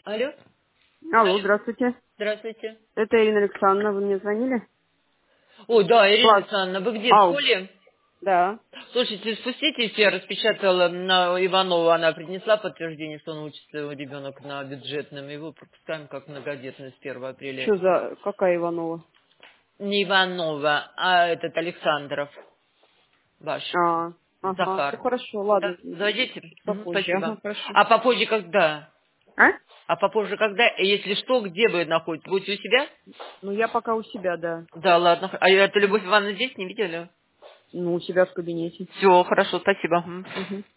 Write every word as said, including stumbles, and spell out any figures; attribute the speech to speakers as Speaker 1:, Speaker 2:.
Speaker 1: Алло,
Speaker 2: Алло, здравствуйте.
Speaker 1: здравствуйте.
Speaker 2: Это Ирина Александровна, вы мне звонили?
Speaker 1: Ой, да, Ирина
Speaker 2: Класс.
Speaker 1: Александровна, вы где, в
Speaker 2: Ау,
Speaker 1: школе?
Speaker 2: да.
Speaker 1: Слушайте, спуститесь, я распечатала на Иванова, она принесла подтверждение, что он учится, его ребенок на бюджетном, его пропускаем как многодетный с первого апреля.
Speaker 2: Что за, какая Иванова?
Speaker 1: Не Иванова, а этот Александров, ваш,
Speaker 2: А, ага, ну
Speaker 1: Захар.
Speaker 2: хорошо,
Speaker 1: Да,
Speaker 2: ладно,
Speaker 1: зайдите.
Speaker 2: чуть
Speaker 1: Мгм,
Speaker 2: попозже,
Speaker 1: спасибо.
Speaker 2: ага, хорошо.
Speaker 1: А попозже когда?
Speaker 2: А?
Speaker 1: А попозже когда? Если что, где вы находитесь? Будете у себя?
Speaker 2: Ну я пока у себя, да.
Speaker 1: Да, ладно. А эту Любовь
Speaker 2: Мгм.
Speaker 1: Ивановну здесь не видели?
Speaker 2: Ну, у себя в кабинете.
Speaker 1: Все, хорошо, спасибо. Мгм.
Speaker 2: Мгм.